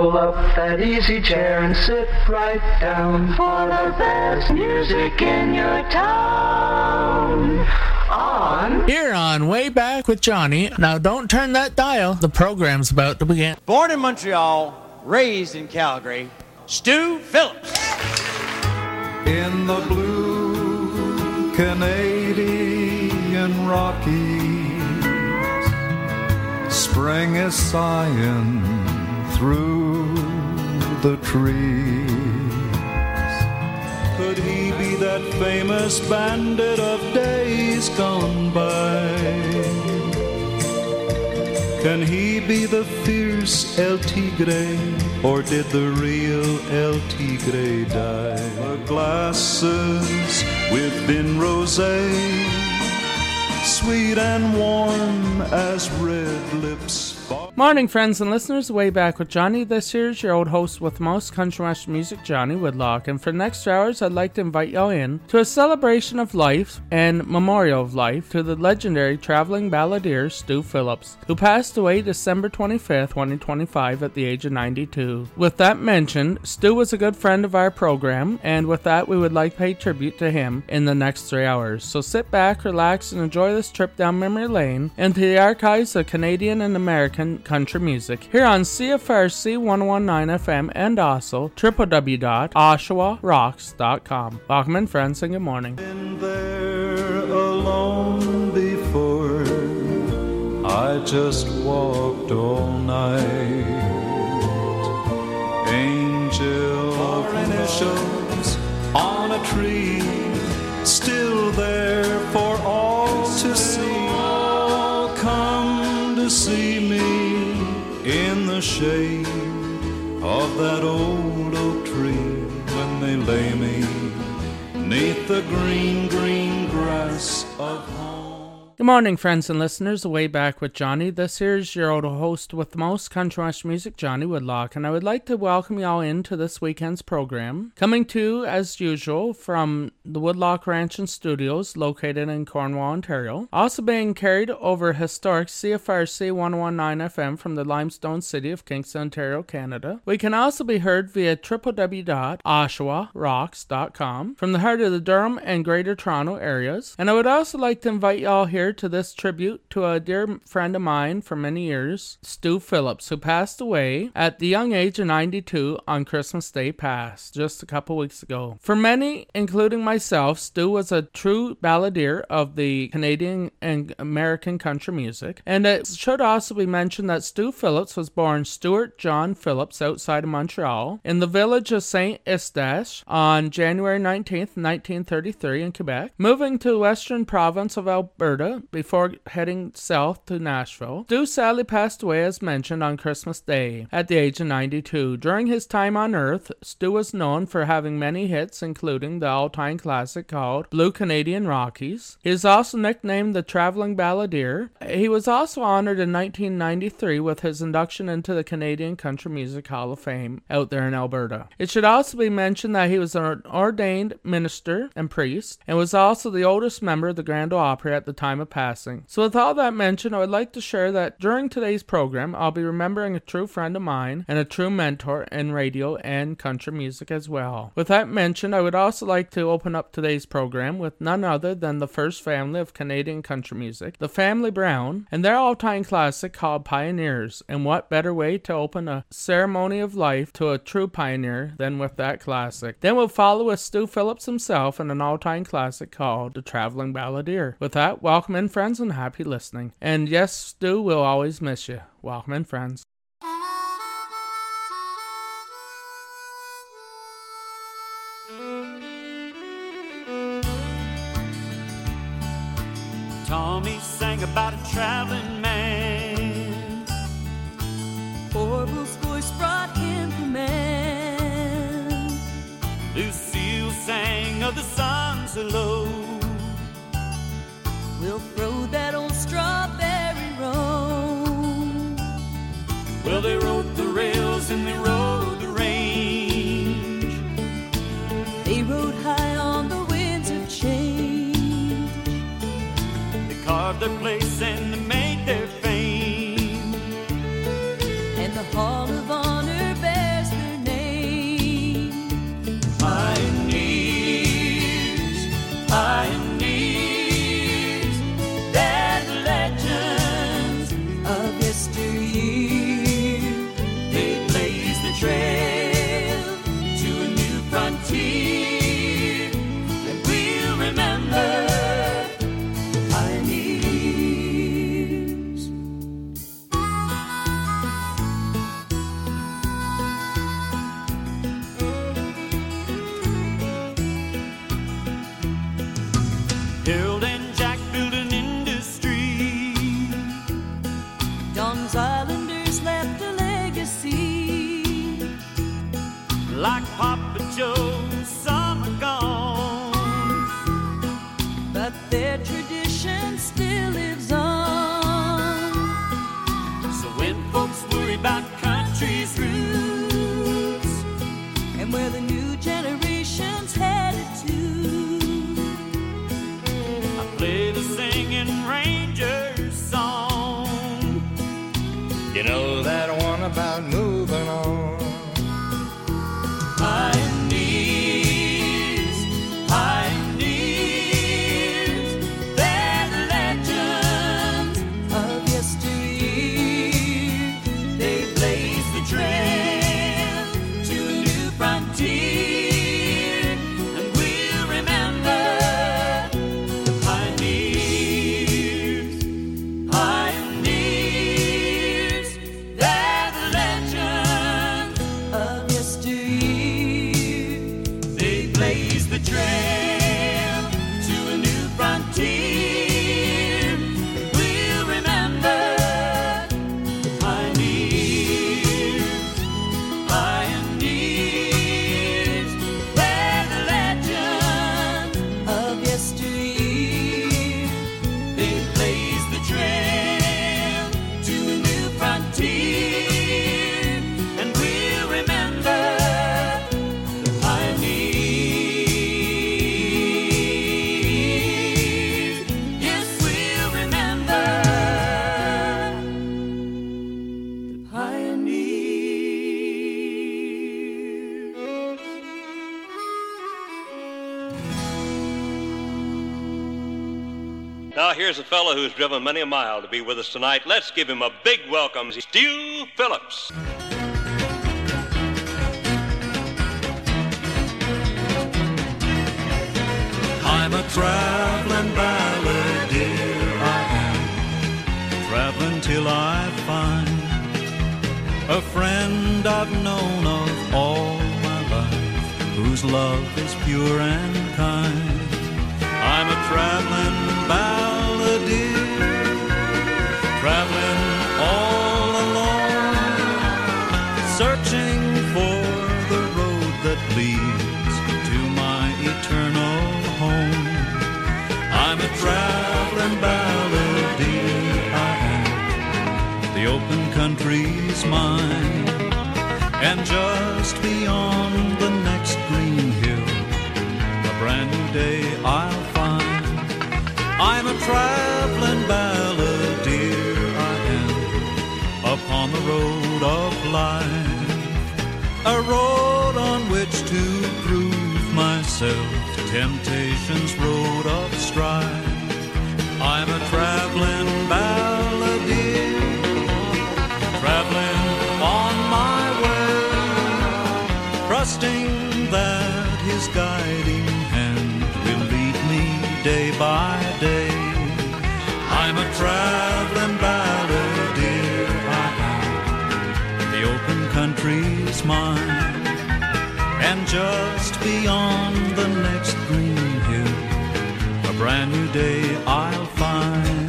Pull up that easy chair and sit right down for the best music in your town. Here on Way Back with Johnny. Now don't turn that dial. The program's about to begin. Born in Montreal, raised in Calgary, Stu Phillips. In the blue Canadian Rockies, spring is sighing through the trees. Could he be that famous bandit of days gone by? Can he be the fierce El Tigre, or did the real El Tigre die? The glasses within rosé, sweet and warm as red lips. Morning, friends and listeners. Way Back with Johnny. This here's your old host with most country western music, Johnny Woodlock. And for the next 2 hours, I'd like to invite y'all in to a celebration of life and memorial of life to the legendary traveling balladeer Stu Phillips, who passed away December 25th, 2025 at the age of 92. With that mentioned, Stu was a good friend of our program, and with that, we would like to pay tribute to him in the next 3 hours. So sit back, relax, and enjoy this trip down memory lane into the archives of Canadian and American country music here on CFRC 119 FM and also www.oshawarocks.com. Welcome in, friends, and good morning. Been there alone before, I just walked all night. Angel initials on a tree, still there for all to see. All come to see me in the shade of that old oak tree, when they lay me 'neath the green, green grass of home. Good morning, friends and listeners. Way Back with Johnny. This here's your old host with the most country western music, Johnny Woodlock, and I would like to welcome y'all into this weekend's program, coming to, as usual, from the Woodlock Ranch and Studios located in Cornwall, Ontario. Also being carried over historic CFRC 119 FM from the limestone city of Kingston, Ontario, Canada. We can also be heard via www.oshawarocks.com from the heart of the Durham and Greater Toronto areas. And I would also like to invite y'all here to this tribute to a dear friend of mine for many years, Stu Phillips, who passed away at the young age of 92 on Christmas Day past, just a couple weeks ago. For many, including myself, Stu was a true balladeer of the Canadian and American country music. And it should also be mentioned that Stu Phillips was born Stuart John Phillips outside of Montreal in the village of St. Eustache on January 19th, 1933 in Quebec, moving to the western province of Alberta before heading south to Nashville. Stu sadly passed away, as mentioned, on Christmas Day at the age of 92. During his time on Earth, Stu was known for having many hits, including the all-time classic called Blue Canadian Rockies. He is also nicknamed the Traveling Balladeer. He was also honored in 1993 with his induction into the Canadian Country Music Hall of Fame out there in Alberta. It should also be mentioned that he was an ordained minister and priest, and was also the oldest member of the Grand Ole Opry at the time of passing. So with all that mentioned, I would like to share that during today's program, I'll be remembering a true friend of mine and a true mentor in radio and country music as well. With that mentioned, I would also like to open up today's program with none other than the first family of Canadian country music, the Family Brown, and their all-time classic called Pioneers. And what better way to open a ceremony of life to a true pioneer than with that classic. Then we'll follow with Stu Phillips himself and an all-time classic called The Traveling Balladeer. With that, welcome in, friends, and happy listening. And yes, Stu, we'll always miss you. Welcome in, friends. Tommy sang about a traveling man. Orville's voice brought him command. Lucille sang of the sun's low. We'll throw that old strawberry roan. Well, they rode the rails and they rode the range. They rode high on the winds of change. They carved their place and they made their fame. And the Hall of Honor bears trail to a new frontier, and we'll remember the pioneers. Harold and Jack built an industry. Don's Islanders left a legacy. Like Papa Joe, some are gone. But their tradition still lives on. So when folks worry about country's roots And where the new generation's headed to, I play the singing Rangers song. You know that one about moving on. Pioneers, pioneers, they're the legends of yesteryear. They blaze the trail to a new frontier, and we'll remember the pioneers, pioneers, they're the legends Of yesteryear, They blaze the trail to a new frontier. We'll remember the pioneers, pioneers. They're the legends of yesteryear. They blaze the trail to a new frontier, and we'll remember the pioneers. Yes, we'll remember the pioneers. Now here's a fellow who's driven many a mile to be with us tonight. Let's give him a big welcome, Stu Phillips. I'm a traveling balladeer, I am, traveling till I find a friend I've known of all my life, whose love is pure and kind. I'm a traveling balladeer, traveling all alone, searching for the road that leads to my eternal home. I'm a traveling balladeer, I am, the open country's mine, and just beyond the next green hill, a brand new day I'll find. I'm a traveling balladeer, I am, upon the road of life, a road on which to prove myself, temptation's road of strife. I'm a traveling balladeer, traveling on my way, trusting that his guiding hand will lead me day by day. I'm a traveling balladeer, I am, the open country's mine, and just beyond the next green hill, a brand new day I'll find.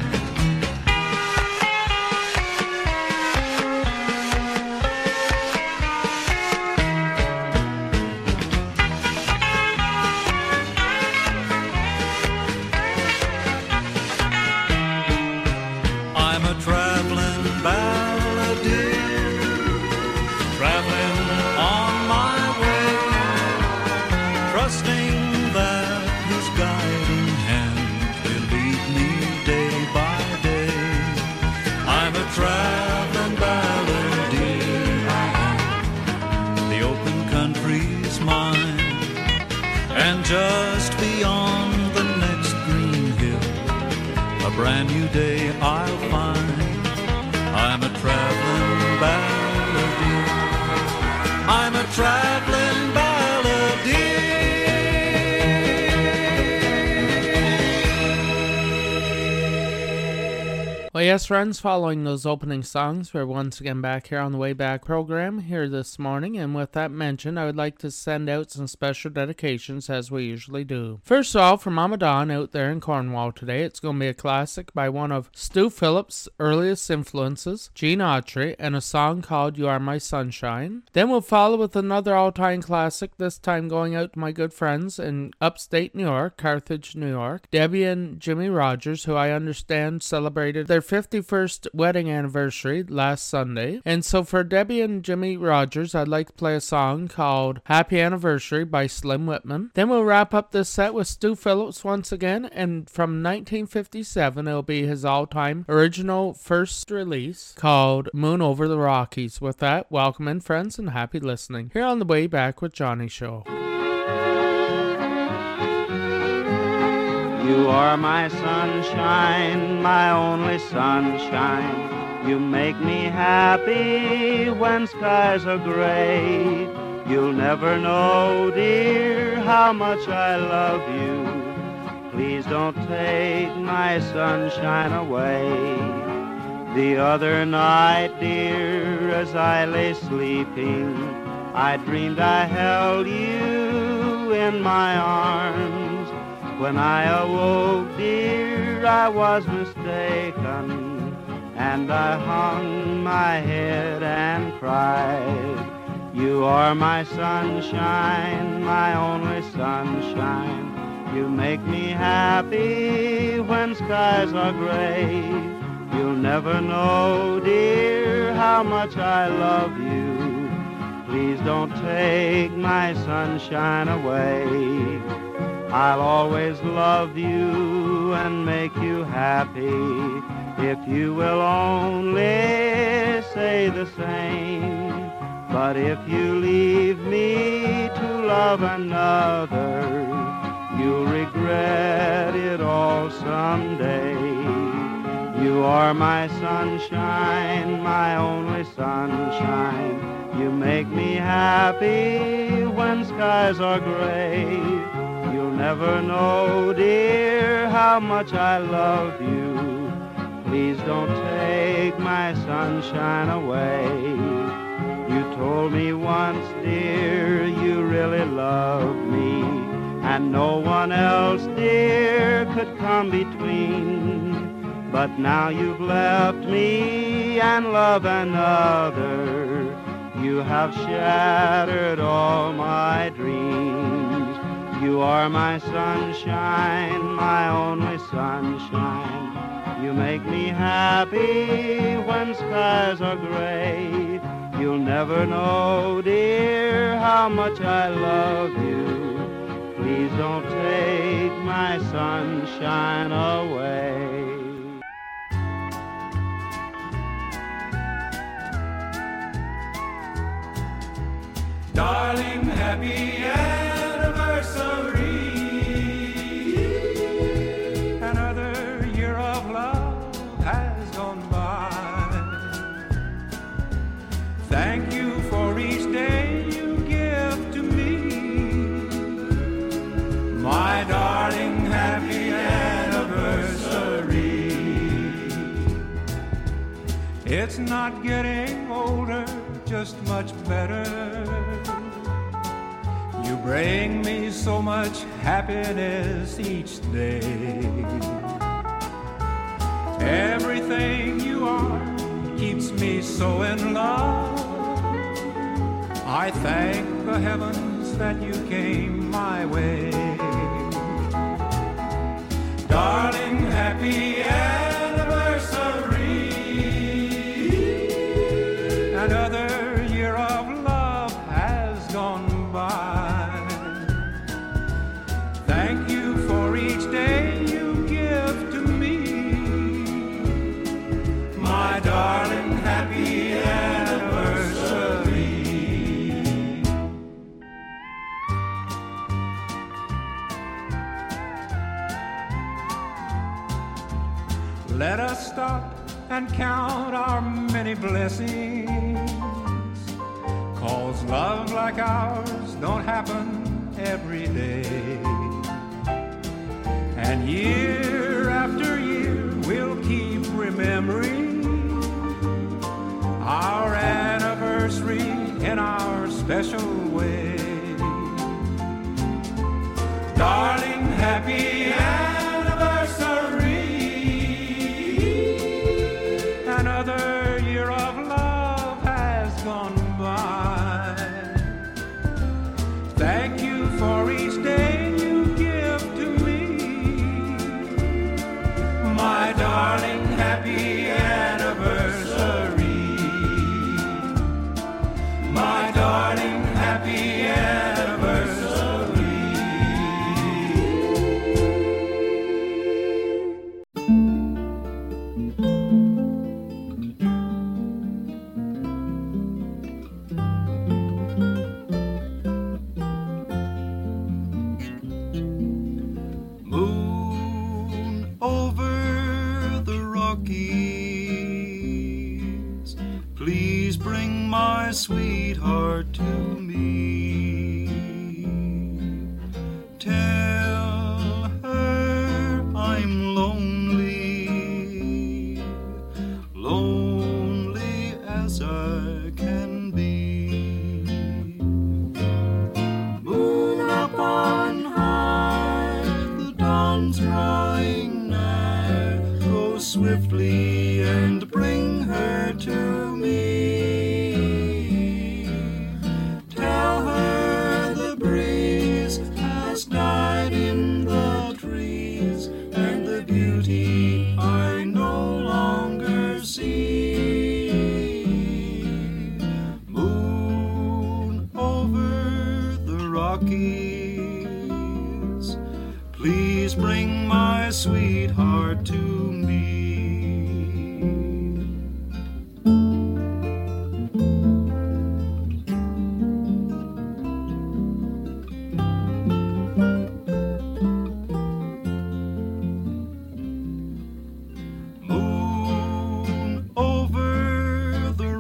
I'm a traveling balladeer, traveling on my way, trusting that his guiding hand will lead me day by day. I'm a traveling balladeer, I am, the open country's mine, and just beyond the next green hill, a brand new day I'll find. I'm a traveling balladeer. I'm a traveling balladeer. Well, yes, friends, following those opening songs, we're once again back here on the Way Back program here this morning, and with that mentioned, I would like to send out some special dedications as we usually do. First of all, for Mama Dawn out there in Cornwall today, it's going to be a classic by one of Stu Phillips' earliest influences, Gene Autry, and a song called You Are My Sunshine. Then we'll follow with another all-time classic, this time going out to my good friends in upstate New York, Carthage, New York, Debbie and Jimmy Rogers, who I understand celebrated their 51st wedding anniversary last Sunday. And so for Debbie and Jimmy Rogers, I'd like to play a song called Happy Anniversary by Slim Whitman. Then we'll wrap up this set with Stu Phillips once again, and from 1957 it'll be his all-time original first release called Moon Over the Rockies. With that, welcome in, friends, and happy listening here on the Way Back with Johnny show. You are my sunshine, my only sunshine. You make me happy when skies are gray. You'll never know, dear, how much I love you. Please don't take my sunshine away. The other night, dear, as I lay sleeping, I dreamed I held you in my arms. When I awoke, dear, I was mistaken, and I hung my head and cried. You are my sunshine, my only sunshine. You make me happy when skies are gray. You'll never know, dear, how much I love you. Please don't take my sunshine away. I'll always love you and make you happy if you will only say the same. But if you leave me to love another, you'll regret it all someday. You are my sunshine, my only sunshine. You make me happy when skies are gray. You'll never know, dear, how much I love you. Please don't take my sunshine away. You told me once, dear, you really loved me, and no one else, dear, could come between. But now you've left me and love another. You have shattered all my dreams. You are my sunshine, my only sunshine. You make me happy when skies are gray. You'll never know, dear, how much I love you. Please don't take my sunshine away. Darling, happy anniversary. Another year of love has gone by. Thank you for each day you give to me. My darling, happy anniversary. It's not getting older, just much better. You bring me so much happiness each day. Everything you are keeps me so in love. I thank the heavens that you came my way. Darling, happy anniversary. Another year of love has gone by. Thank you for each day you give to me. My darling, happy anniversary. Let us stop and count our many blessings, 'cause love like ours don't happen every day. And year after year we'll keep remembering our anniversary in our special way. Darling, happy anniversary. Another year of love has gone by. Thank you for each day you give to me. My darling, happy anniversary. My darling, happy anniversary. Moon over the Rockies, please bring my sweetheart to me. Tell her I'm lonely, lonely as I can be. Moon up on high, the dawn's drawing nigh. Go swiftly and bring her to me. Tell her the breeze has died in the trees, and the beauty I no longer see. Moon over the Rockies, please bring my sweetheart to me. Moon over the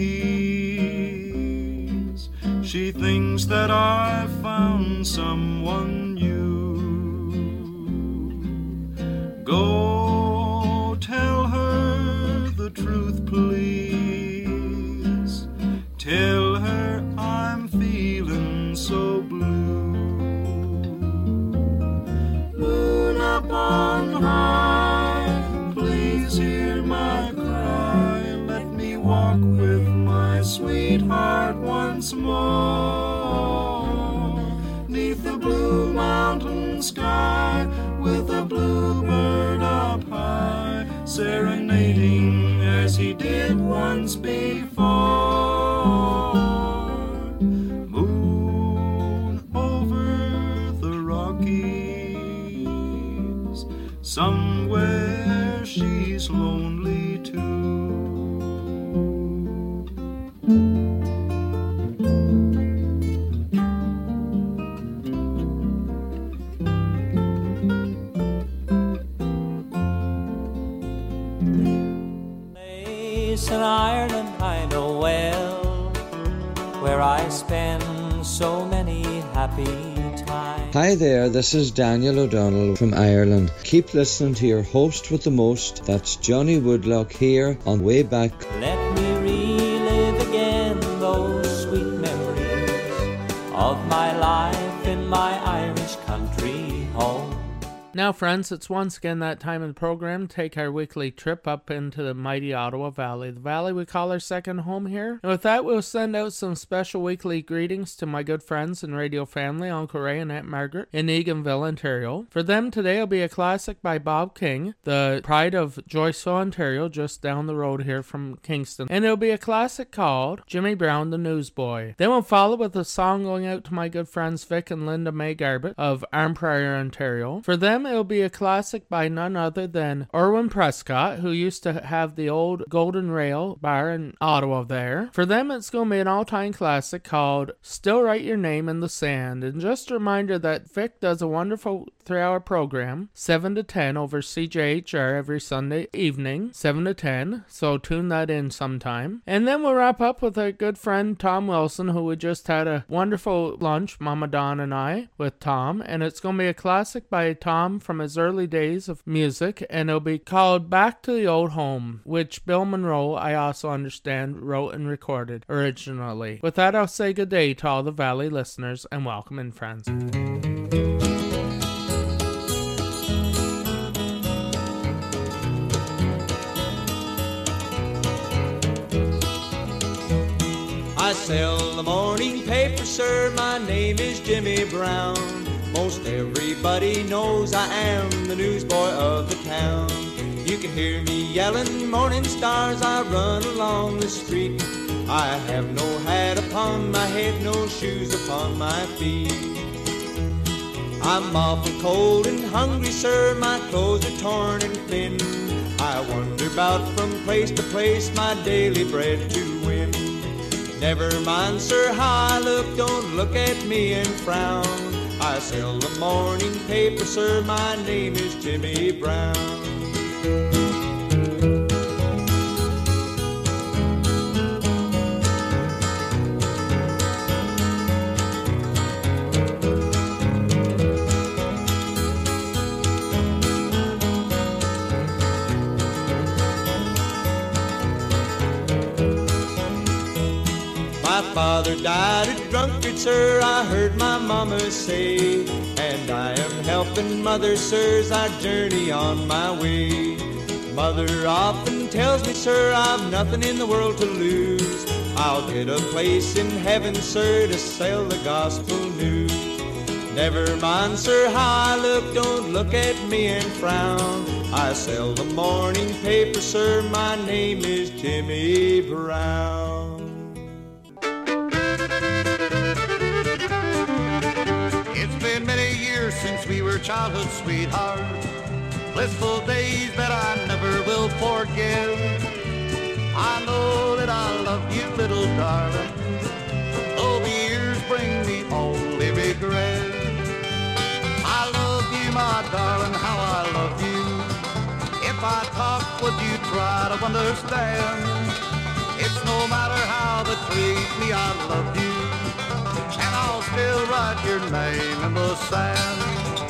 Rockies, she thinks that I've found someone new. Go tell her the truth, please. Tell her I'm feeling so blue. Moon up on high, please hear my cry. Let me walk with my sweetheart once more. 'Neath the blue mountain sky, with a bluebird up high, serenading as he did once before. Moon over the Rockies, somewhere she's lonely too. In Ireland I know well, where I spend so many happy times. Hi there, this is Daniel O'Donnell from Ireland. Keep listening to your host with the most, that's Johnny Woodlock here on Way Back. Let me relive again those sweet memories of my life in my Irish country home. Now, friends, it's once again that time in the program to take our weekly trip up into the mighty Ottawa Valley. The valley we call our second home here. And with that, we'll send out some special weekly greetings to my good friends and radio family, Uncle Ray and Aunt Margaret in Eganville, Ontario. For them, today will be a classic by Bob King, the pride of Joyceville, Ontario, just down the road here from Kingston. And it'll be a classic called Jimmy Brown, the Newsboy. Then we'll follow with a song going out to my good friends Vic and Linda May Garbett of Arnprior, Ontario. For them, it'll be a classic by none other than Irwin Prescott, who used to have the old Golden Rail bar in Ottawa there. For them, it's going to be an all-time classic called Still Write Your Name in the Sand. And just a reminder that Vic does a wonderful 3-hour program, 7 to 10 over CJHR every Sunday evening, 7 to 10, so tune that in sometime. And then we'll wrap up with our good friend Tom Wilson, who we just had a wonderful lunch, Mama Dawn and I, with Tom, and it's going to be a classic by Tom from his early days of music, and it'll be called Back to the Old Home, which Bill Monroe, I also understand, wrote and recorded originally. With that, I'll say good day to all the Valley listeners, and welcome in, friends. I sell the morning paper, sir, my name is Jimmy Brown. Most everybody knows I am the newsboy of the town. You can hear me yelling morning stars, I run along the street. I have no hat upon my head, no shoes upon my feet. I'm awful cold and hungry, sir, my clothes are torn and thin. I wander about from place to place, my daily bread to win. Never mind, sir, how I look, don't look at me and frown. I sell the morning paper, sir, my name is Jimmy Brown. My father died a drunkard, sir, I heard my mama say, and I am helping mother, sir, as I journey on my way. Mother often tells me, sir, I've nothing in the world to lose. I'll get a place in heaven, sir, to sell the gospel news. Never mind, sir, how I look, don't look at me and frown. I sell the morning paper, sir, my name is Jimmy Brown. Many years since we were childhood sweethearts, blissful days that I never will forget. I know that I love you, little darling, though the years bring me only regret. I love you, my darling, how I love you. If I talk, would you try to understand? It's no matter how they treat me, I love you, and I'll still write your name in the sand.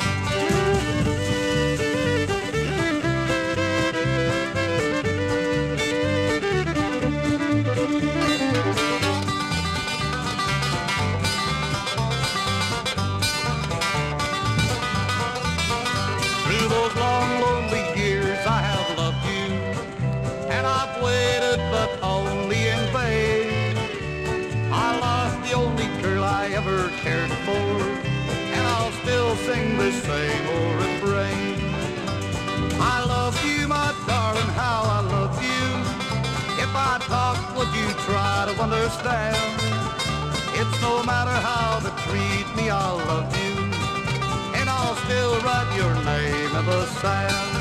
Through those long, lonely years I have loved you, and I've waited but only in vain. I lost the only girl I ever cared for, and I'll still sing the same old refrain. I love you, my darling, how I love you. If I talk, would you try to understand? It's no matter how they treat me, I'll love you, and I'll still write your name in the sand.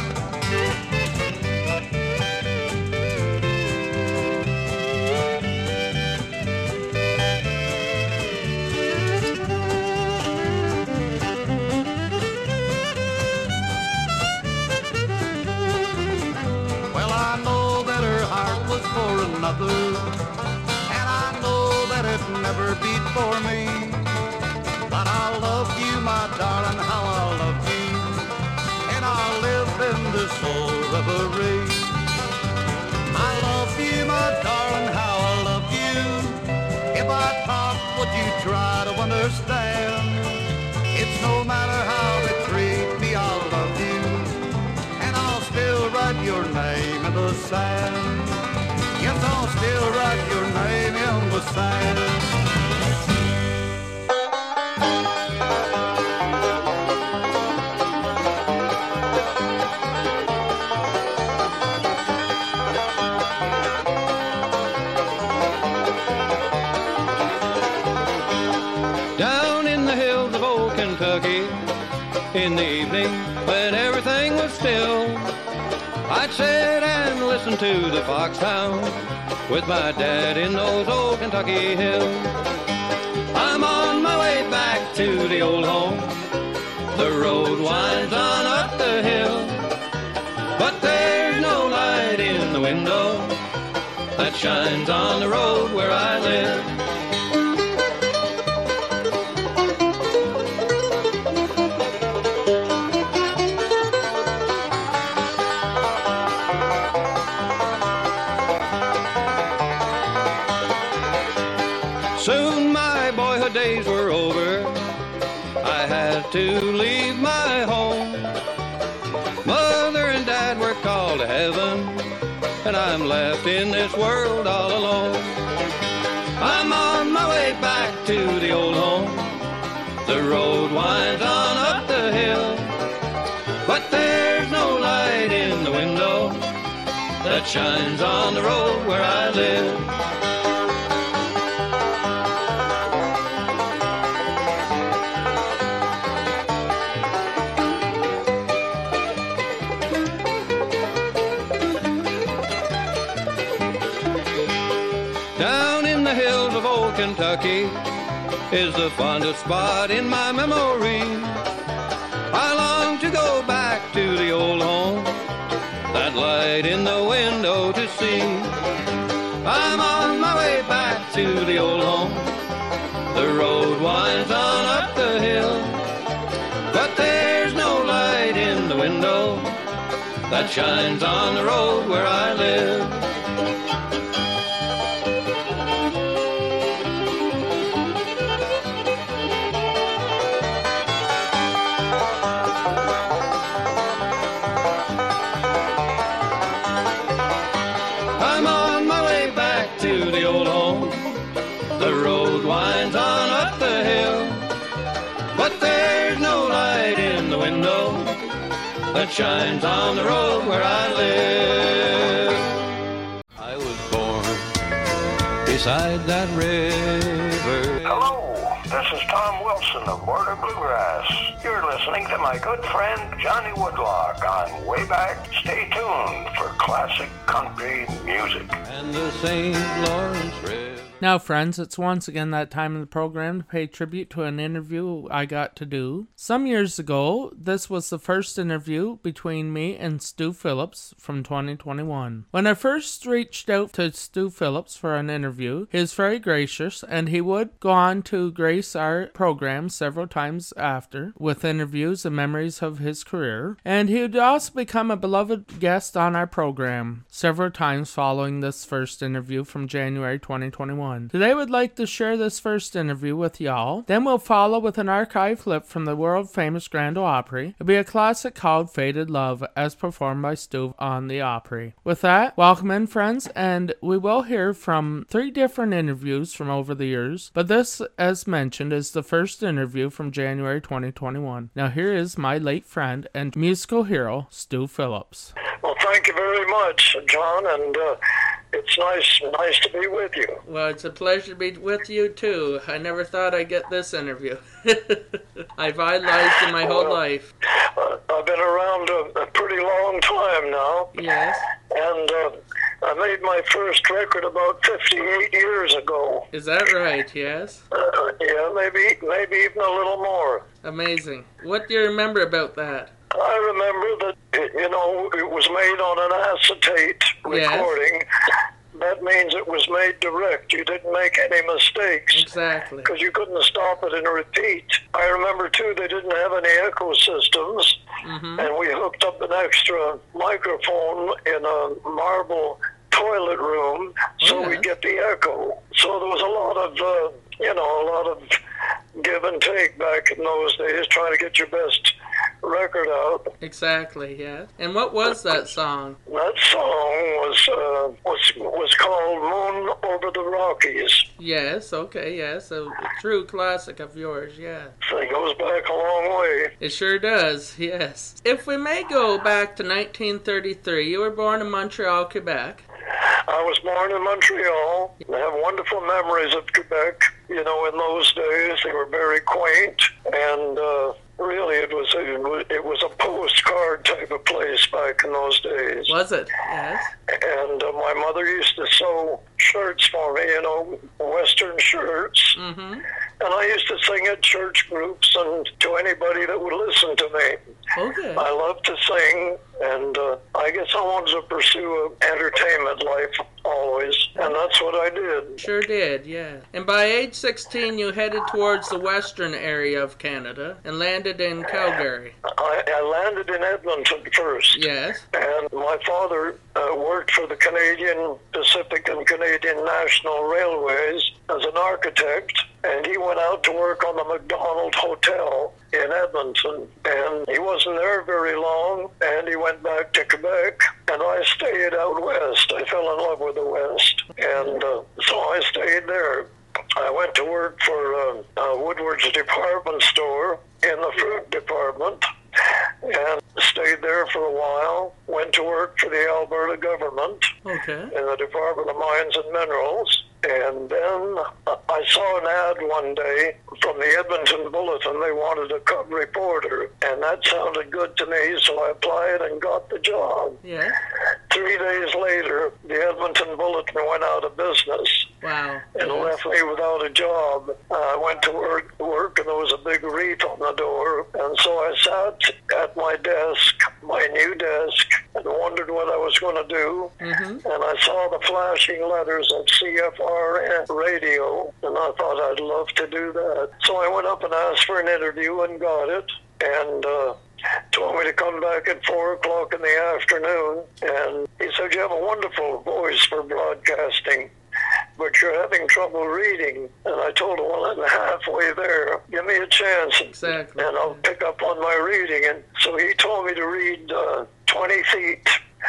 For another, and I know that it never beat for me, but I love you, my darling, how I love you, and I'll live in this old reverie. I love you, my darling, how I love you. If I talk, would you try to understand? It's no matter how they treat me, I'll love you, and I'll still write your name in the sand. Yes, I'll still write your name in the sand. Down in the hills of old Kentucky, in the evening when everything was still, I'd sit and listen to the foxhound with my dad in those old Kentucky hills. I'm on my way back to the old home, The road winds on up the hill, but there's no light in the window that shines on the road where I live. Soon my boyhood days were over. I had to leave my home. Mother and Dad were called to heaven, and I'm left in this world all alone. I'm on my way back to the old home. The road winds on up the hill, but there's no light in the window that shines on the road where I live. Down in the hills of old Kentucky is the fondest spot in my memory. I long to go back to the old home, that light in the window to see. I'm on my way back to the old home. The road winds on up the hill, but there's no light in the window that shines on the road where I live. I'm on my way back to the old home. The road winds on up the hill, but there's no light in the window that shines on the road where I live. I was born beside that river. Hello, this is Tom Wilson of Border Bluegrass. You're listening to my good friend Johnny Woodlock on Way Back. Stay tuned for classic country music. And the St. Lawrence River. Now, friends, it's once again that time in the program to pay tribute to an interview I got to do. Some years ago, this was the first interview between me and Stu Phillips from 2021. When I first reached out to Stu Phillips for an interview, he was very gracious, and he would go on to grace our program several times after with interviews and memories of his career, and he would also become a beloved guest on our program several times following this first interview from January 2021. Today we'd like to share this first interview with y'all. Then we'll follow with an archive flip from the world-famous Grand Ole Opry. It'll be a classic called Faded Love, as performed by Stu on the Opry. With that, welcome in, friends, and we will hear from 3 different interviews from over the years, but this, as mentioned, is the first interview from January 2021. Now here is my late friend and musical hero, Stu Phillips. Well, thank you very much, John, and it's nice to be with you. Well, it's a pleasure to be with you, too. I never thought I'd get this interview. I've idolized you my whole life. I've been around a pretty long time now. Yes. And I made my first record about 58 years ago. Is that right? Yes? Yeah, maybe even a little more. Amazing. What do you remember about that? I remember that, it was made on an acetate recording. Yes. That means it was made direct. You didn't make any mistakes. Exactly. Because you couldn't stop it and repeat. I remember, too, they didn't have any echo systems. Mm-hmm. And we hooked up an extra microphone in a marble toilet room so we'd get the echo. So there was a lot of give and take back in those days, trying to get your best record out. Exactly, yes. And what was that song? That song was called Moon Over the Rockies. Yes, okay, yes. A true classic of yours, yeah. So it goes back a long way. It sure does, yes. If we may go back to 1933, you were born in Montreal, Quebec. I was born in Montreal. I have wonderful memories of Quebec. In those days, they were very quaint, and really, it was a postcard type of place back in those days. Was it? Yes. And my mother used to sew shirts for me, Western shirts. Mm-hmm. And I used to sing at church groups and to anybody that would listen to me. Okay. I love to sing, and I guess I wanted to pursue an entertainment life always, and that's what I did. Sure did, yeah. And by age 16, you headed towards the western area of Canada and landed in Calgary. I landed in Edmonton first. Yes. And my father worked for the Canadian Pacific and Canadian National Railways as an architect, and he went out to work on the McDonald Hotel in Edmonton, and he wasn't there very long, and he went back to Quebec, and I stayed out west. I fell in love with the West, and so I stayed there. I went to work for Woodward's department store in the fruit department, and stayed there for a while. Went to work for the Alberta government in the Department of Mines and Minerals. And then I saw an ad one day from the Edmonton Bulletin. They wanted a cub reporter, and that sounded good to me, so I applied and got the job. Yeah. 3 days later, the Edmonton Bulletin went out of business. Wow. And left me without a job. I went to work, and there was a big wreath on the door. And so I sat at my desk, my new desk, and wondered what I was going to do. And I saw the flashing letters of CFR radio, and I thought I'd love to do that. So I went up and asked for an interview and got it. And told me to come back at 4 o'clock in the afternoon. And he said, "You have a wonderful voice for broadcasting, but you're having trouble reading." And I told him, "Well, I'm halfway there. Give me a chance, exactly, and I'll pick up on my reading." And so he told me to read 20 feet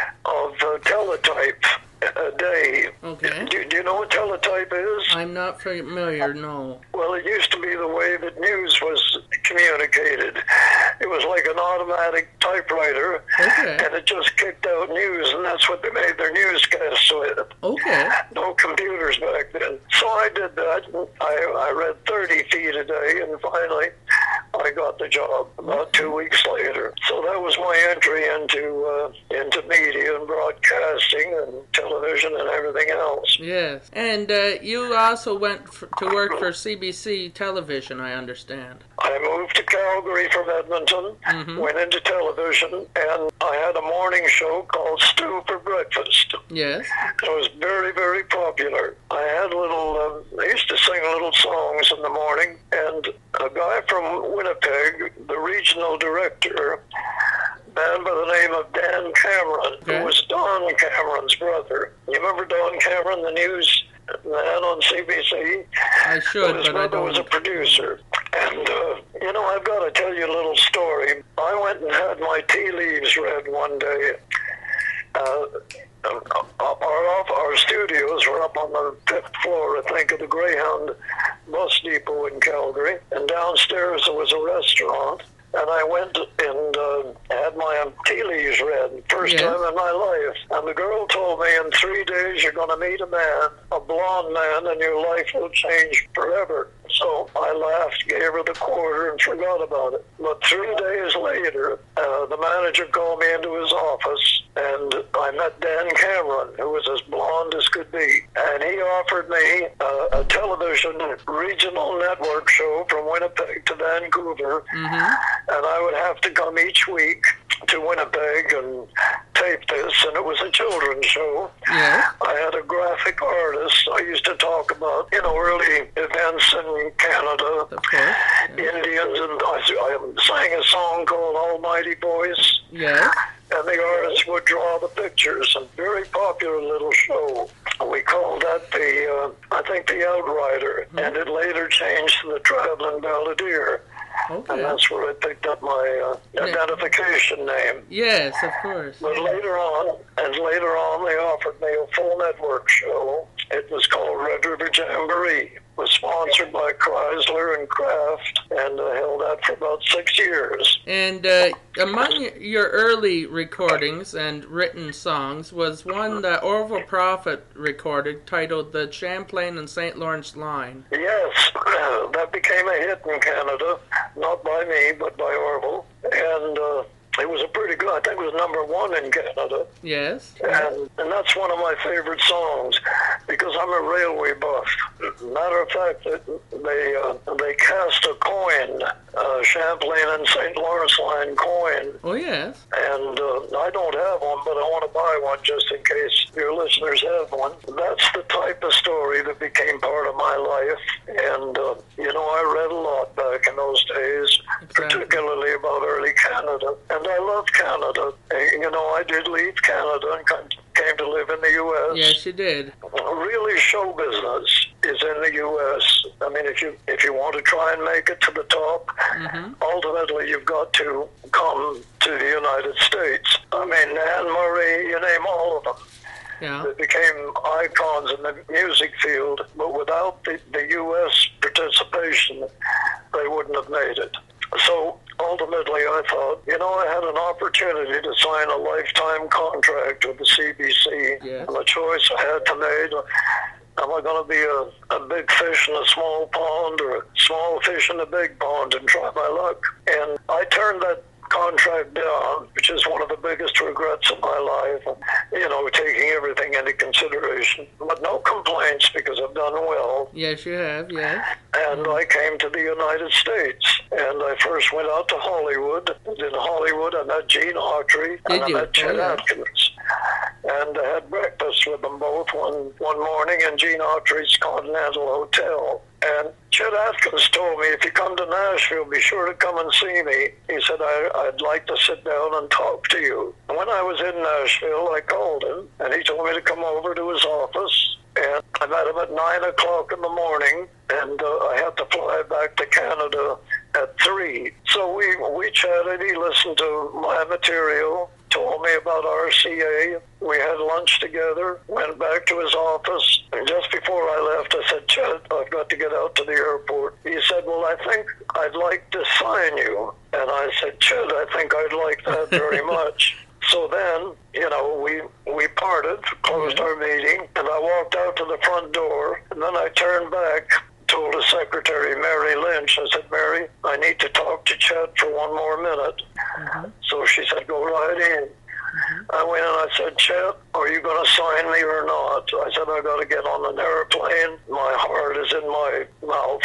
of teletype a day. Okay. Do you know what teletype is? I'm not familiar, no. Well, it used to be the way that news was communicated. It was like an automatic typewriter, and it just kicked out news, and that's what they made their newscasts with. Okay. No computers back then. So I did that. I read 30 feet a day, and finally I got the job about 2 weeks later. So that was my entry into media and broadcasting and television and everything else. Yes. And you also went to work for CBC Television, I understand. I moved to Calgary from Edmonton, went into television, and I had a morning show called Stew for Breakfast. Yes. It was very, very popular. I had I used to sing little songs in the morning, and a guy from Winnipeg, the regional director, a man by the name of Dan Cameron, who was Don Cameron's brother. You remember Don Cameron, the news man on CBC? I should, his brother was a producer. And, I've got to tell you a little story. I went and had my tea leaves read one day. Our studios were up on the 5th floor, I think, of the Greyhound bus depot in Calgary. And downstairs there was a restaurant. And I went and had my tea leaves read, first time in my life. And the girl told me, in 3 days you're going to meet a man, a blonde man, and your life will change forever. So I laughed, gave her the quarter, and forgot about it. But 3 days later, the manager called me into his office, and I met Dan Cameron, who was as blonde as could be. And he offered me a television regional network show from Winnipeg to Vancouver, and I would have to come each week to Winnipeg and tape this, and it was a children's show. I had a graphic artist. I used to talk about, early events in Canada, Indians, and I sang a song called Almighty Voice. And the artist would draw the pictures. A very popular little show. We called that the Outrider, and it later changed to the Traveling Balladeer. And that's where I picked up my identification name. Yes, of course. But later on, they offered me a full network show. It was called Red River Jamboree. It was sponsored by Chrysler and Kraft, and I held that for about 6 years. And among your early recordings and written songs was one that Orville Prophet recorded titled The Champlain and St. Lawrence Line. Yes, that became a hit in Canada, not by me, but by Orville. And it was a pretty good, I think it was #1 in Canada. Yes. And that's one of my favorite songs because I'm a railway buff. Matter of fact, they cast a coin, Champlain and St. Lawrence line coin. Oh, yes. And I don't have one, but I want to buy one just in case your listeners have one. That's the type of story that became part of my life. And, I read a lot back in those days, particularly about early Canada. And I love Canada. I did leave Canada and came to live in the U.S. Yes, you did. Really, show business is in the U.S. I mean, if you want to try and make it to the top, ultimately you've got to come to the United States. I mean, Anne Murray, you name all of them. Yeah. They became icons in the music field, but without the U.S. participation, they wouldn't have made it. So ultimately I thought, I had an opportunity to sign a lifetime contract with the CBC. Yes. And the choice I had to make, am I going to be a big fish in a small pond or a small fish in a big pond and try my luck? And I turned that contract down, which is one of the biggest regrets of my life, taking everything into consideration. But no complaints because I've done well. Yes, you have, yes. And I came to the United States, and I first went out to Hollywood. And in Hollywood, I met Gene Autry, and I met Chet Atkins. And I had breakfast with them both one morning in Gene Autry's Continental Hotel. And Chet Atkins told me, if you come to Nashville, be sure to come and see me. He said, I'd like to sit down and talk to you. And when I was in Nashville, I called him, and he told me to come over to his office. And I met him at 9 o'clock in the morning, and I had to fly back to Canada at 3. So we chatted. He listened to my material, told me about RCA. We had lunch together, went back to his office, and just before I left, I said, Chet, I've got to get out to the airport. He said, well, I think I'd like to sign you. And I said, Chet, I think I'd like that very much. So then, we parted, closed our meeting, and I walked out to the front door, and then I turned back, told the secretary, Mary Lynch, I said, Mary, I need to talk to Chet for one more minute. So she said, go right in. I went and I said, Chet, are you going to sign me or not? I said, I got to get on an airplane. My heart is in my mouth.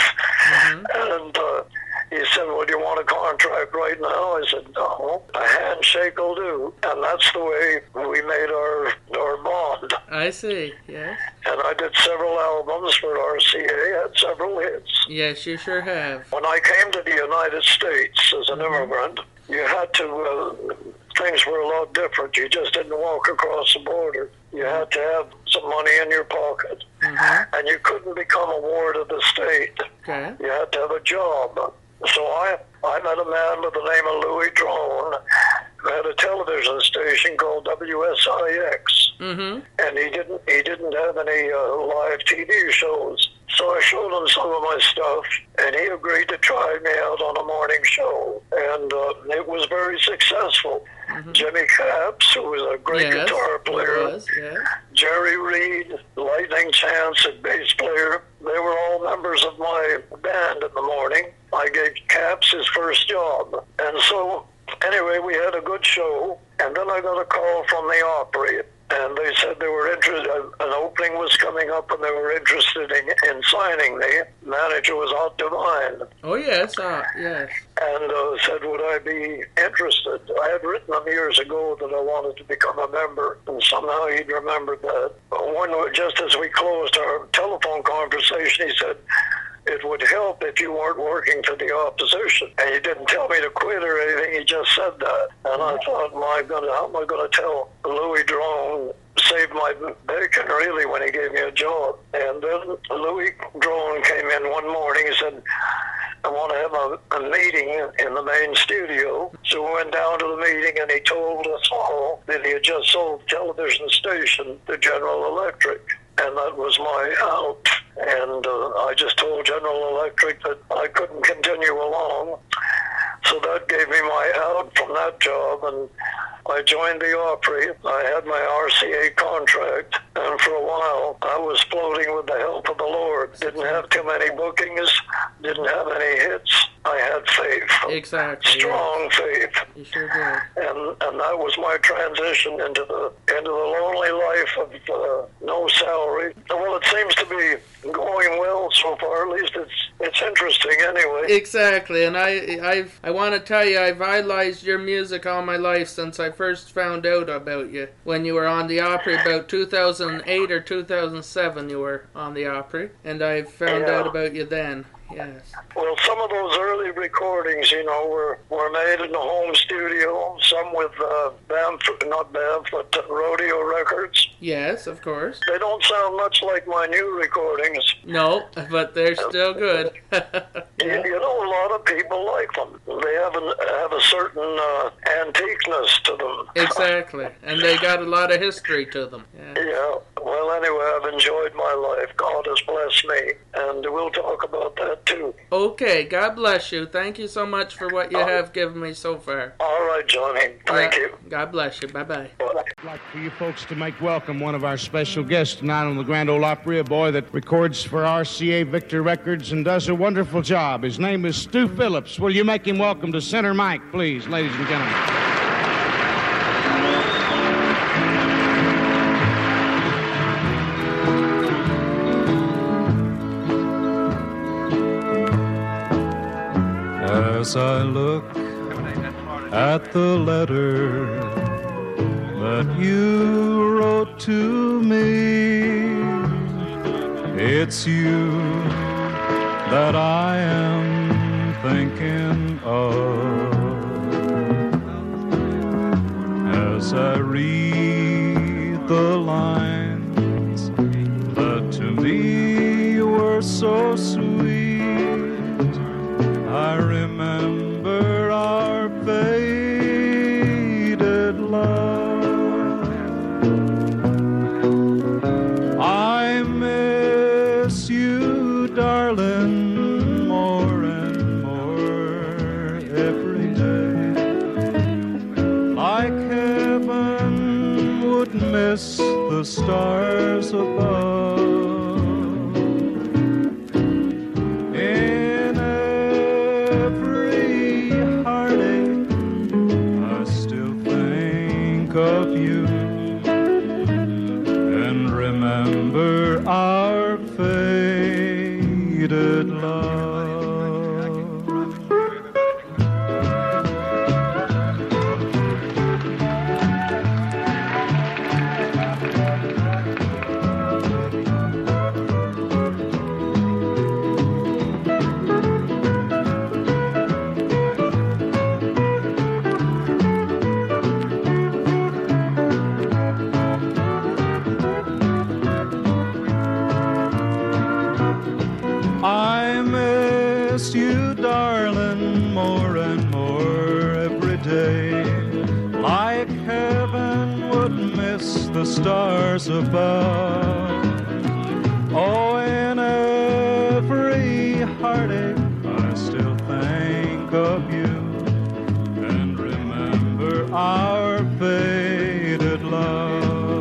And he said, well, do you want a contract right now? I said, no, a handshake will do. And that's the way we made our bond. I see, yes. And I did several albums for RCA, had several hits. Yes, you sure have. When I came to the United States as an immigrant, you had to, things were a lot different. You just didn't walk across the border. You had to have some money in your pocket. And you couldn't become a ward of the state. Okay. You had to have a job. So I met a man with the name of Louis Drone who had a television station called WSIX. And he didn't have any live TV shows. So I showed him some of my stuff, and he agreed to try me out on a morning show. And it was very successful. Jimmy Capps, who was a great guitar player, Jerry Reed, Lightning Chance, a bass player, they were all members of my band in the morning. I gave Capps his first job. And so, anyway, we had a good show, and then I got a call from the Opry. And they said they were interested, an opening was coming up and they were interested in signing me. The manager was Art Divine. Oh, yes, yes. And said, would I be interested? I had written him years ago that I wanted to become a member, and somehow he'd remembered that. Just as we closed our telephone conversation, he said, it would help if you weren't working for the opposition. And he didn't tell me to quit or anything, he just said that. And I thought, how am I going to tell Louis Drone, saved my bacon really when he gave me a job. And then Louis Drone came in one morning, he said, I want to have a meeting in the main studio. So we went down to the meeting and he told us all that he had just sold the television station to General Electric. And that was my out. And I just told General Electric that I couldn't continue along. So that gave me my out from that job, and I joined the Opry. I had my RCA contract, and for a while I was floating with the help of the Lord. Didn't have too many bookings, didn't have any hits. I had faith. Exactly. Strong faith. You sure did. And that was my transition into the lonely life of no salary. Well, it seems to be going well so far. At least it's interesting anyway. Exactly. And I want to tell you, I've idolized your music all my life since I first found out about you. When you were on the Opry, about 2008 or 2007 you were on the Opry, and I found out about you then. Yes. Well, some of those early recordings, were made in the home studio. Some with not Banff, but Rodeo Records. Yes, of course. They don't sound much like my new recordings. No, but they're still good. A lot of people like them. They have a certain antiqueness to them. Exactly, and they got a lot of history to them. Yeah. Well, anyway, I've enjoyed my life. God has blessed me, and we'll talk about that too. Okay, God bless you. Thank you so much for what you have given me so far. All right, Johnny. Thank you. God bless you. Bye-bye. I'd like for you folks to make welcome one of our special guests tonight on the Grand Ole Opry, a boy that records for RCA Victor Records and does a wonderful job. His name is Stu Phillips. Will you make him welcome to Center Mike, please, ladies and gentlemen? As I look at the letter that you wrote to me, it's you that I am thinking of. As I read the lines that to me were so sweet, I remember our faded love. I miss you, darling, more and more every day. Like heaven would miss the stars above. Of you and remember our faded love. I miss you, darling, more and more every day. Like heaven would miss the stars above. Oh, in every heartache I still think of you and remember our faded love.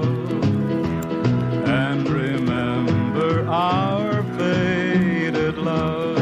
And remember our faded love.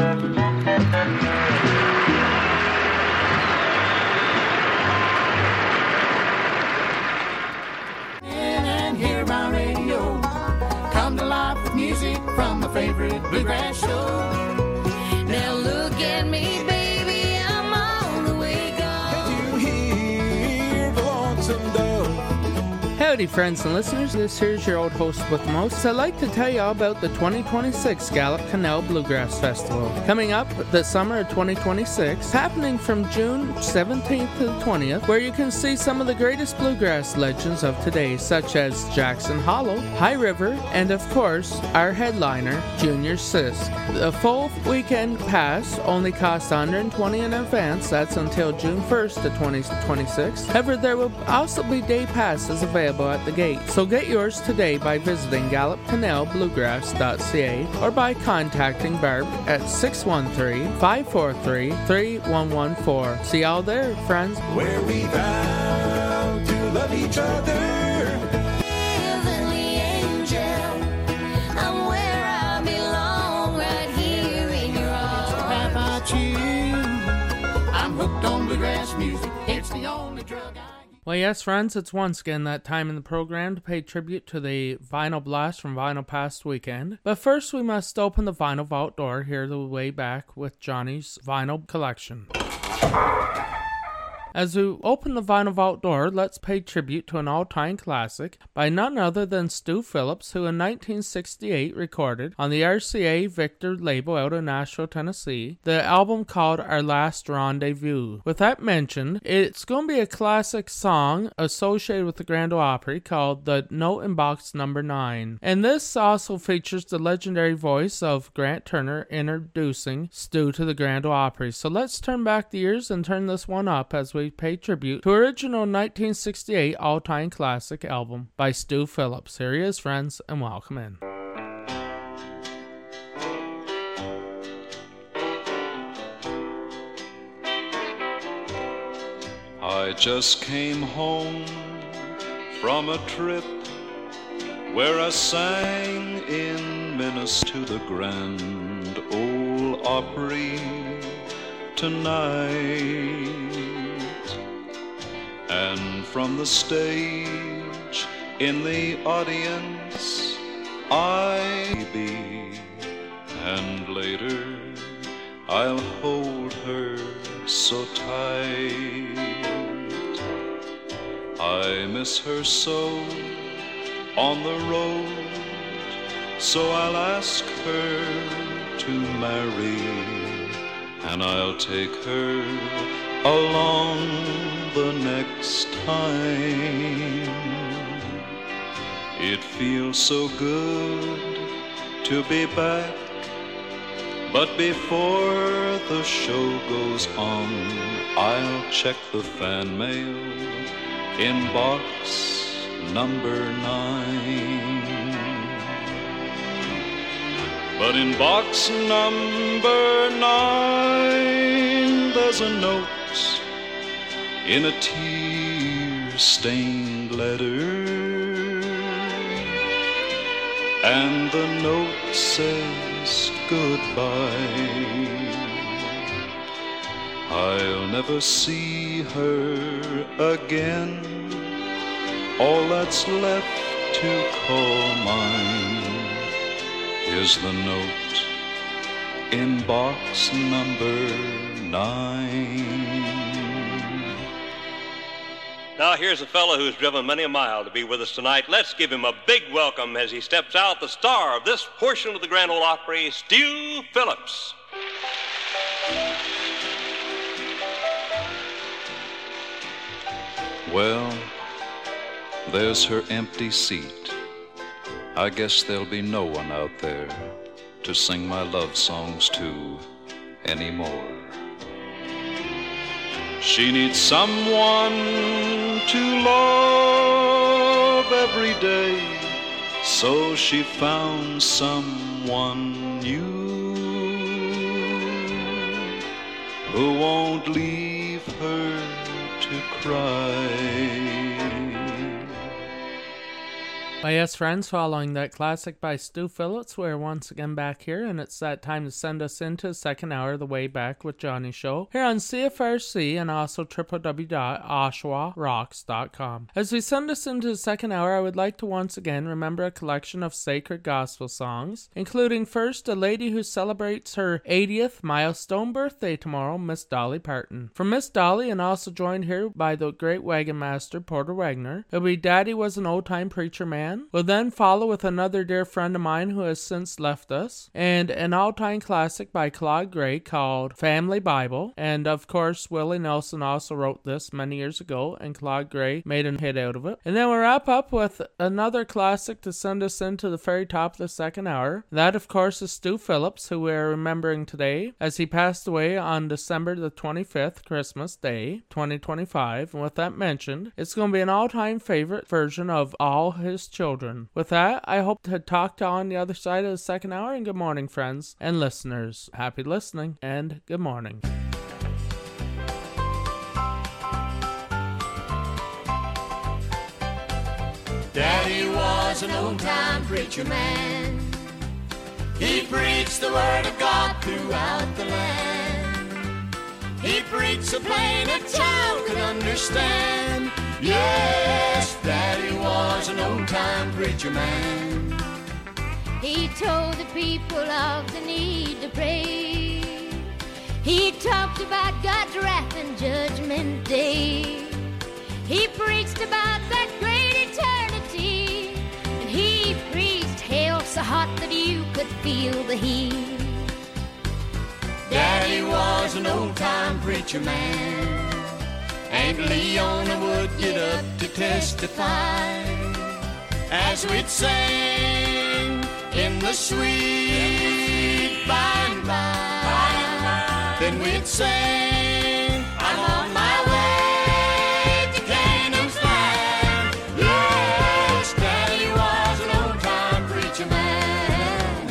And hear my radio come to life with music from my favorite bluegrass show. Now look at me, baby, I'm on the wake up. Can you hear the lonesome dove? Howdy friends and listeners, this here's your old host with the most. I'd like to tell you all about the 2026 Gallup Canal Bluegrass Festival. Coming up the summer of 2026, happening from June 17th to the 20th, where you can see some of the greatest bluegrass legends of today, such as Jackson Hollow, High River, and of course, our headliner, Junior Sisk. The full weekend pass only costs $120 in advance, that's until June 1st to 2026. However, there will also be day passes available at the gate. So get yours today by visiting GallupCanalBluegrass.ca or by contacting Barb at 613-543-3114. See y'all there, friends. Where we vow to love each other. Heavenly angel, I'm where I belong, right here in your arms. So how about you? bluegrass music, it's the only drug I... Well, yes, friends, it's once again that time in the program to pay tribute to the Vinyl Blast from Vinyl Past Weekend. But first, we must open the Vinyl Vault door here the way back with Johnny's vinyl collection. As we open the Vinyl Vault door, let's pay tribute to an all-time classic by none other than Stu Phillips, who in 1968 recorded on the RCA Victor label out of Nashville, Tennessee, the album called Our Last Rendezvous. With that mentioned, it's going to be a classic song associated with the Grand Ole Opry called The Note in Box Number 9. And this also features the legendary voice of Grant Turner introducing Stu to the Grand Ole Opry. So let's turn back the years and turn this one up as we pay tribute to original 1968 all-time classic album by Stu Phillips. Here he is, friends, and welcome in. I just came home from a trip where I sang in Minnesota to the Grand Ole Opry tonight. And from the stage in the audience I be, and later I'll hold her so tight. I miss her so on the road, so I'll ask her to marry, and I'll take her along the next time. It feels so good to be back, but before the show goes on, I'll check the fan mail in box number 9. But in box number 9 there's a note in a tear-stained letter, and the note says goodbye. I'll never see her again. All that's left to call mine is the note in box number 9. Now here's a fellow who's driven many a mile to be with us tonight. Let's give him a big welcome as he steps out, the star of this portion of the Grand Ole Opry, Stu Phillips. Well, there's her empty seat. I guess there'll be no one out there to sing my love songs to anymore. She needs someone to love every day, so she found someone new who won't leave her to cry. Well, yes, friends, following that classic by Stu Phillips, we're once again back here, and it's that time to send us into the second hour of the Way Back with Johnny show here on CFRC and also www.oshawarocks.com. As we send us into the second hour, I would like to once again remember a collection of sacred gospel songs, including first a lady who celebrates her 80th milestone birthday tomorrow, Miss Dolly Parton. From Miss Dolly, and also joined here by the great wagon master, Porter Wagner, it'll be Daddy Was an Old-Time Preacher Man. We'll then follow with another dear friend of mine who has since left us, and an all-time classic by Claude Gray called Family Bible. And of course, Willie Nelson also wrote this many years ago, and Claude Gray made a hit out of it. And then we'll wrap up with another classic to send us into the very top of the second hour. That, of course, is Stu Phillips, who we're remembering today, as he passed away on December the 25th, Christmas Day, 2025. And with that mentioned, it's going to be an all-time favorite version of All His Children. With that, I hope to talk to you on the other side of the second hour, and good morning, friends and listeners. Happy listening, and good morning. Daddy was an old-time preacher man. He preached the word of God throughout the land. He He preached so plain a child could understand. Yes, Daddy was an old-time preacher man. He told the people of the need to pray. He talked about God's wrath and judgment day. He preached about that great eternity. And he preached hell so hot that you could feel the heat. Daddy was an old-time preacher man. Aunt Leona would get up to testify as we'd sing in the sweet by and by. Then we'd sing, I'm on my way to Canaan's land. Yes, Daddy was an old-time preacher man.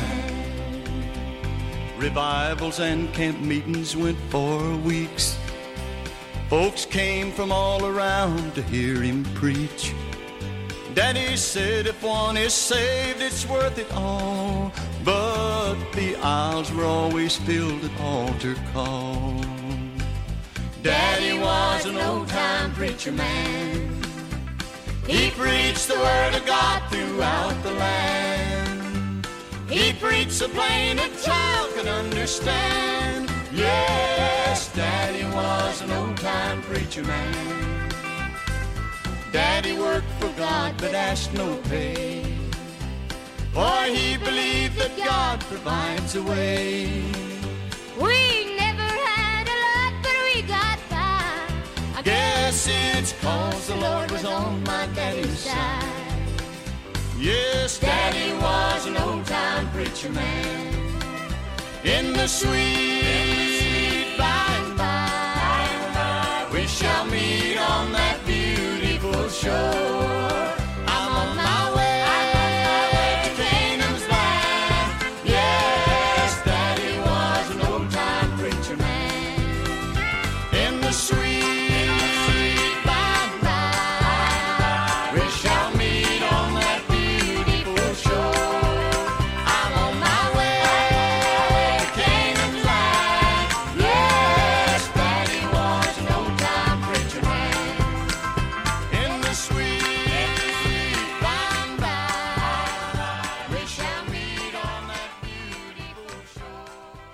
Revivals and camp meetings went for weeks. Folks came from all around to hear him preach. Daddy said if one is saved, it's worth it all. But the aisles were always filled at altar call. Daddy was an old-time preacher man. He preached the word of God throughout the land. He preached so plain a child could understand. Yes, Daddy was an old-time preacher man. Daddy worked for God but asked no pay, for he believed that God provides a way. We never had a lot, but we got by. I guess it's 'cause the Lord was on my daddy's side. Yes, Daddy was an old-time preacher man. In the sweet by and by, we shall meet on that beautiful shore. I'm on my way to Canaan's land. Yes, Daddy was an old-time preacher man. In the sweet by and by, we shall meet on that beautiful shore. I'm on my way to Canaan's land. Yes, Daddy was an old-time preacher man. In the sweet by and by, we shall meet on that beautiful shore.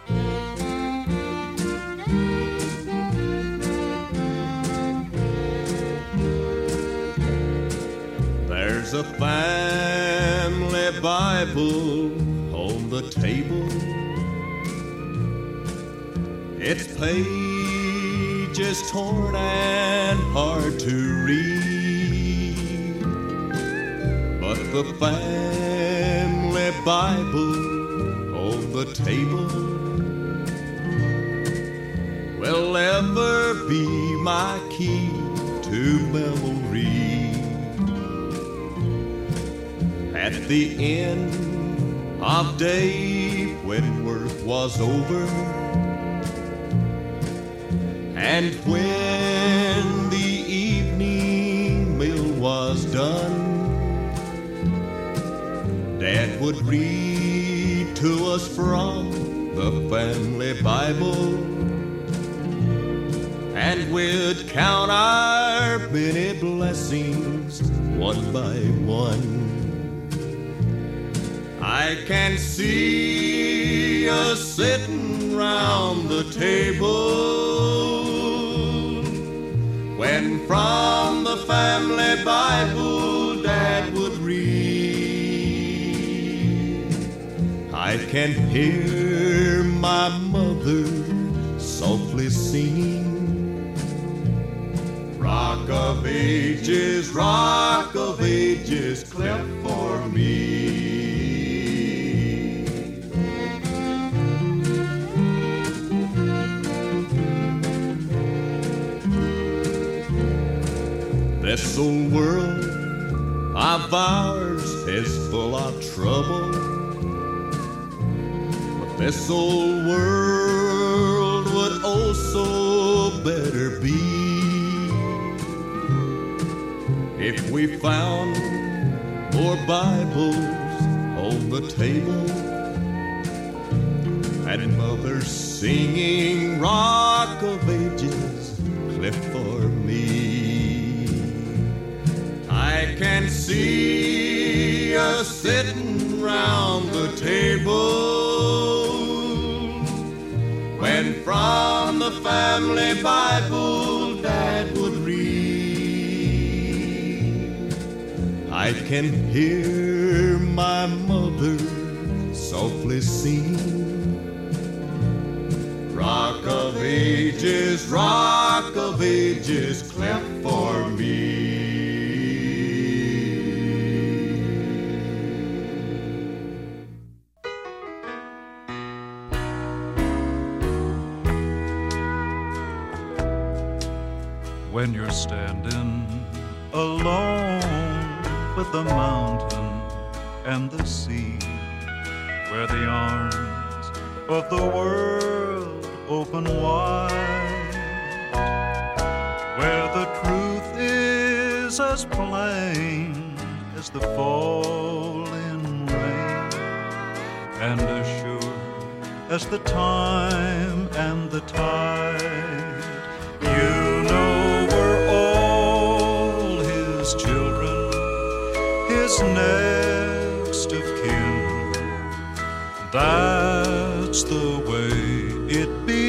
There's a family Bible on the table. Its pages torn and hard to read, but the family Bible on the table will ever be my key to memory. At the end of day when work was over, and when the evening meal was done, Dad would read to us from the family Bible, and we'd count our many blessings one by one. I can see us sitting round the table when from the family Bible Dad would read. I can hear my mother softly singing, Rock of Ages, cleft for me. This old world of ours is full of trouble, but this old world would also better be if we found more Bibles on the table and mothers singing Rock of Ages see us sitting round the table when from the family Bible Dad would read. I can hear my mother softly sing, Rock of ages, clap for me. When you're standing alone with the mountain and the sea, where the arms of the world open wide, where the truth is as plain as the falling rain, and as sure as the time and the tide, you know we're all his children, his next of kin. That's the way it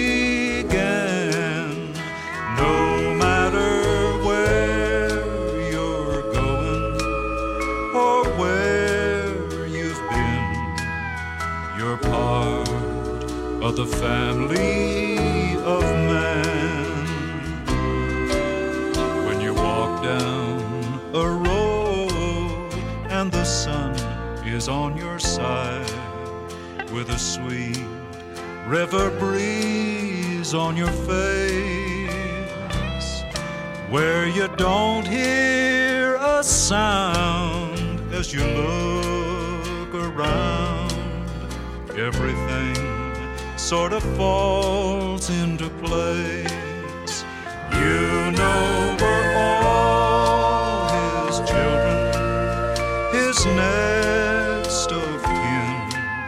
began. No matter where you're going or where you've been, you're part of the family of man. When you walk down a road and the sun is on your side, with a sweet river breeze on your face, where you don't hear a sound as you look around, everything sort of falls into place. You know we're all his children, his next of kin.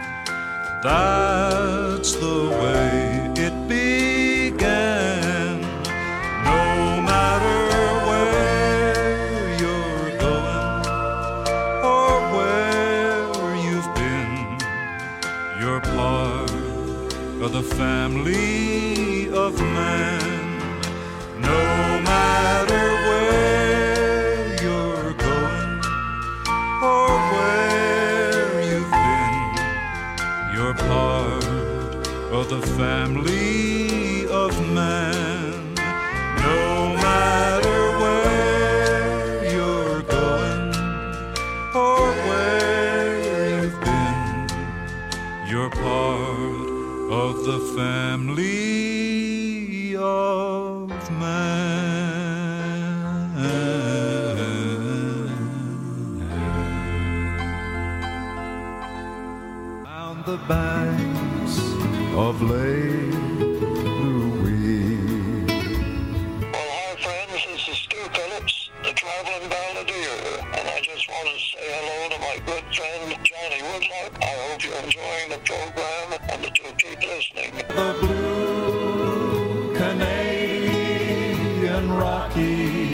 That's the way it began. No matter where you're going or where you've been, you're part of the family of man. No matter where you're going or where you've been, you're part of the family of man. No matter where you're going or where you've been, you're part of the family of man. Down the banks of Lake Louise. Well, hi friends, this is Stu Phillips, the traveling balladeer, and I just want to say hello to my good friend Johnny Woodlock. I hope you're enjoying the program and that you'll keep listening. The blue Canadian Rockies